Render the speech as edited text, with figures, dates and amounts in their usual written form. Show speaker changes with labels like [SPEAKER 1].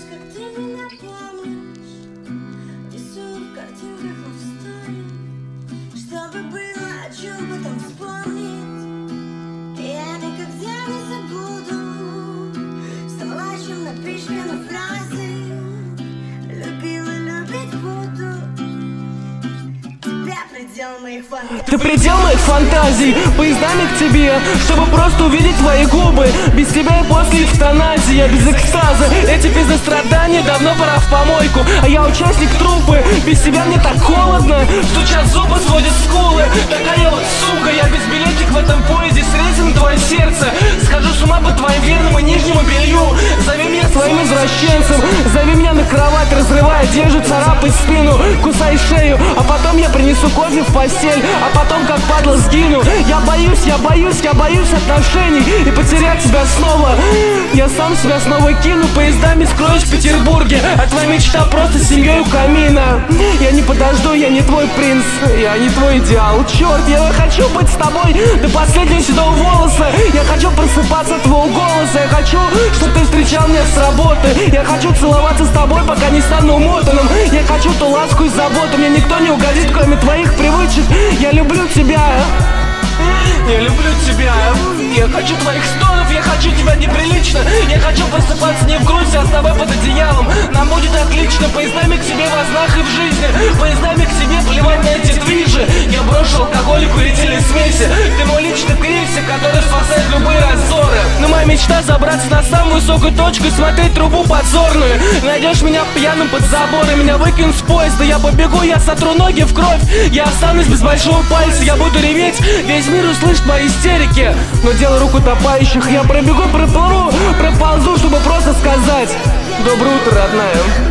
[SPEAKER 1] как ты меня помнишь. Рисую в картинках love story, чтобы было о чем потом вспомнить. Я никогда не забуду слова, чем написаны фразы. Любила, любить буду. Тебя предел моих фантазий.
[SPEAKER 2] Ты предел моих фантазий, поездами к тебе, чтобы просто увидеть твои губы. Без тебя и после эвтаназии, я без экстаза. Эти пиздострадания давно пора в помойку, а я участник труппы. Без тебя мне так холодно, стучат зубы, сводят скулы. Такая вот сука, я безбилетник в этом поезде, срезано твое сердце. Схожу с ума по твоим верному нижнему белью. Зови меня своим извращенцем, зови меня на кровать, разрывай одежду, царапай спину, кусай шею. А потом я принесу кофе в постель, а потом как падла сгину. Я боюсь отношений и потерять тебя снова. Я сам себя снова кину, поездами скроюсь в Петербурге, а твоя мечта просто семьей у камина. Я не подожду, я не твой принц, я не твой идеал. Черт, я хочу быть с тобой до последнего седого волоса. Я хочу просыпаться от твоего голоса. Я хочу, чтобы ты встречал меня с работы. Я хочу целоваться с тобой, пока не стану умотанным. Я хочу ту ласку и заботу. Мне никто не угодит, кроме твоих привычек. Я люблю тебя. Я люблю тебя. Я хочу твоих стонов, я хочу тебя неприлично. Я хочу просыпаться не в груди, а с тобой под одеялом. Нам будет отлично, поездами к тебе во снах и в жизни. Поездами к тебе плевать на эти движи. Я брошу алкоголику летели смеси. Ты мой личный крейсер, который спасает любые раздоры. Но моя мечта забраться на самую высокую точку и смотреть трубу подзорную. Найдешь меня пьяным под забором, меня выкинут с поезда. Я побегу, я сотру ноги в кровь. Я останусь без большого пальца, я буду реветь. Весь мир услышит мои истерики. Но дело рук утопающих, я пробегу, проплыву, проползу, чтобы просто сказать: доброе утро, родная.